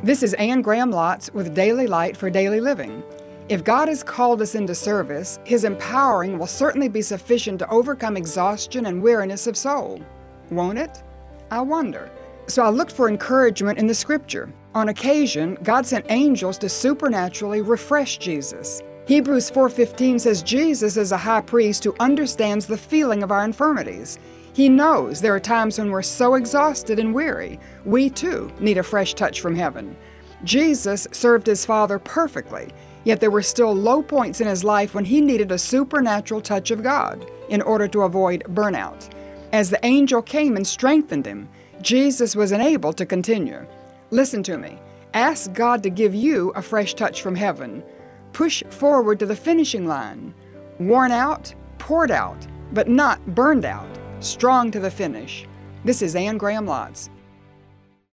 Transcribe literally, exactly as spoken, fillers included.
This is Anne Graham Lotz with Daily Light for Daily Living. If God has called us into service, His empowering will certainly be sufficient to overcome exhaustion and weariness of soul. Won't it? I wonder. So I looked for encouragement in the Scripture. On occasion, God sent angels to supernaturally refresh Jesus. Hebrews four fifteen says Jesus is a high priest who understands the feeling of our infirmities. He knows there are times when we're so exhausted and weary. We, too, need a fresh touch from heaven. Jesus served His Father perfectly, yet there were still low points in His life when He needed a supernatural touch of God in order to avoid burnout. As the angel came and strengthened Him, Jesus was enabled to continue. Listen to me. Ask God to give you a fresh touch from heaven. Push forward to the finishing line. Worn out, poured out, but not burned out. Strong to the finish. This is Anne Graham Lotz.